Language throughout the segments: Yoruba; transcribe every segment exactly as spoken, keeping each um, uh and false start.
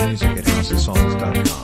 music at house of songs dot com.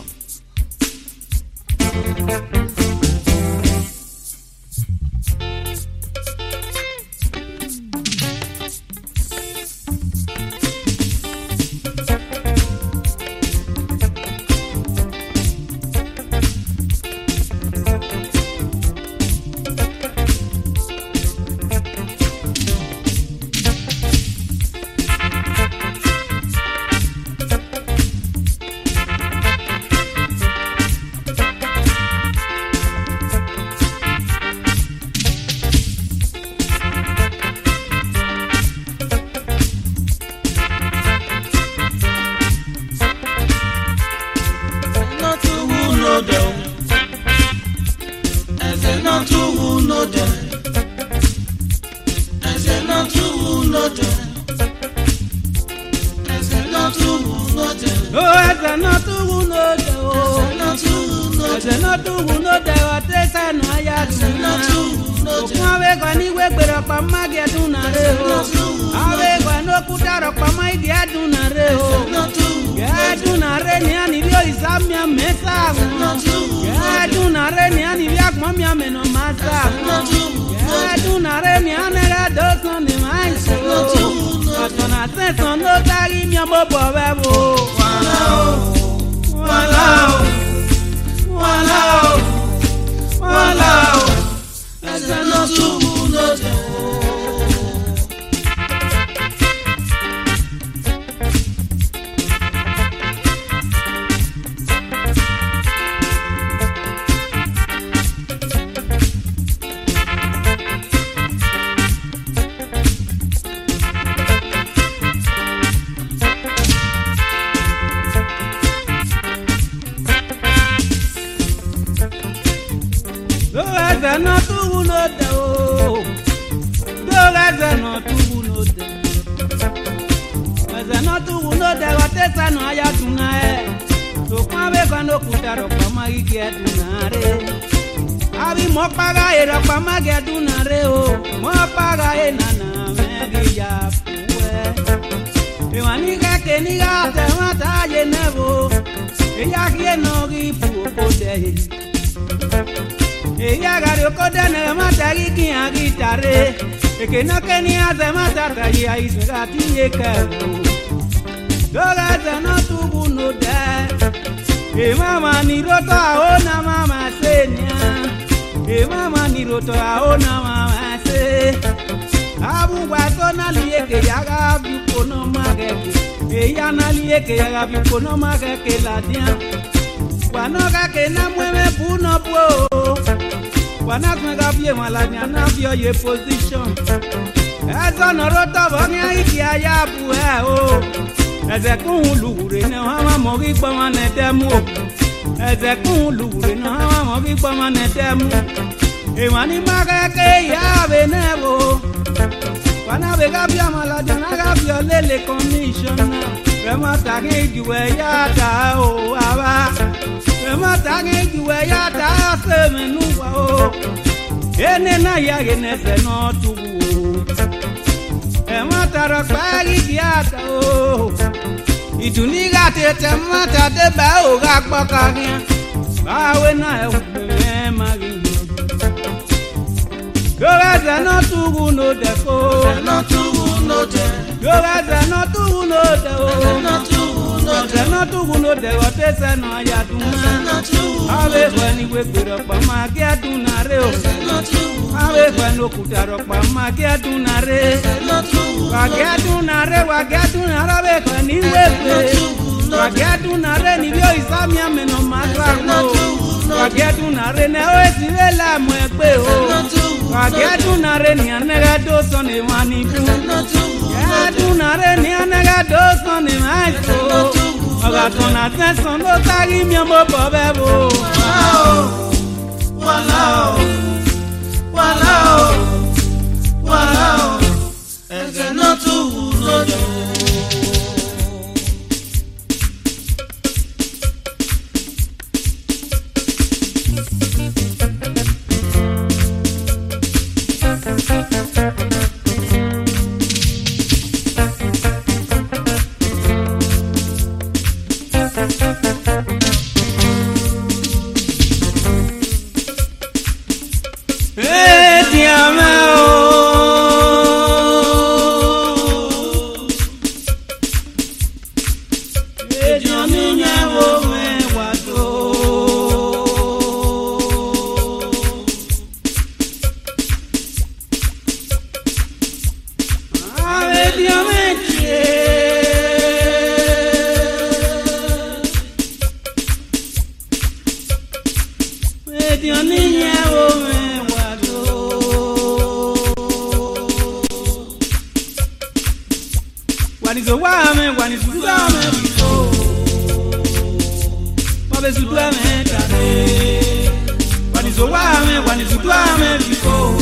Position as on a rota of Yabu, oh, as a cool lure, no how Mogi Baman at demo, as a cool lure, no how Mogi Baman at demo. A money magake, Yave Nevo. When I wake up your maladan, I have your lily commission. Remata gave you a yata, oh, Ava. Remata gave you a yata, seven, oh. Enena ya genese no tu e matara pagi diata o iduniga tete mata de ba o ga pakanya bawe na e magi goza no tu no de ko no tu no de goza no tu no de o no tu no de no tu no de o te se no ya tu na ave kwani we pira pa ma ke tu na re o ave kwano kutaro pa ma ke tu na re wa ke tu na re wa ke tu na ra ve kwani we pe wa ke tu na re ni bio isamia meno magra no wa ke tu na re ne o si ve la mo e pe o wa ke tu na re ni anega do so ni wani tu ke tu na re ni anega do so ni mai so Oga kona tenson lo tagi mi amo bobebo. Wow, wow, wow, wow. Ese no tu no yo. Wanizo wame, wanizo wame, biko. Wabezu wame tare. Wanizo wame, wanizo wame, biko.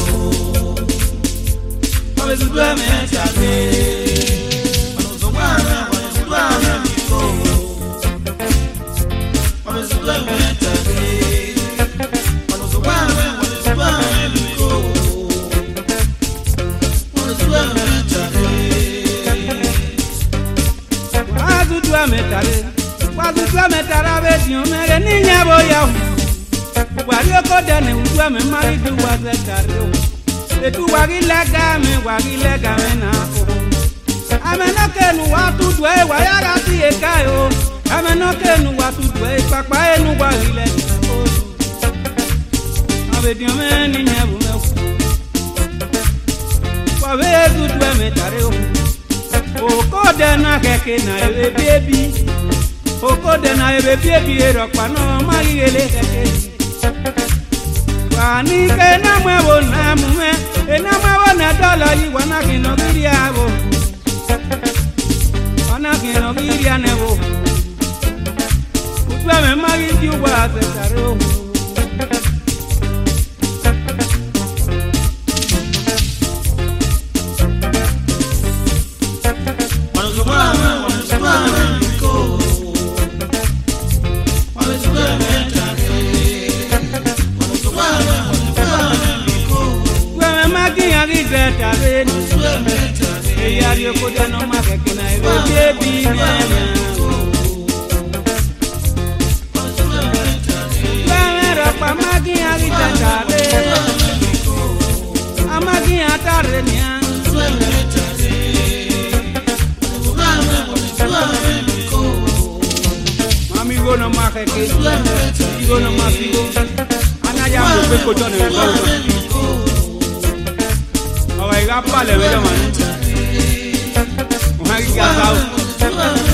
Wabezu wame tare. Wanizo wame, wanizo wame, biko. Wabezu wame tare. Wanizo wame, wanizo wame, biko. Wabezu wame tare. Wazudwa metare, wazudwa metara beti omere ninya boya. Wari okoda ne udwa me mari du wazetare. Etu wagi lega me wagi lega me na o. Ameno kenu watu dwe wayara ti ekayo. Ameno kenu watu dwe papa enu wagi lega o. Abeti omere ninya bo me. Wazudwa metare o. Okode na keke na ebe baby. Okode na ebe baby erokpa no magigele keke. Wani ke na mwewo na mume, e na mwewo na dola yi wana kino giri abo. Wana kino giri anewo. Utwe me magigi uwa setaro. Eyari okoda no makeke na ebe baby mama. Wemera pa magi agitare. Amagi atare nya. Mami go no makeke. Go no mafigo. Anaya mo pe ko to ne ba. Awa iga pale velo man. Magi ga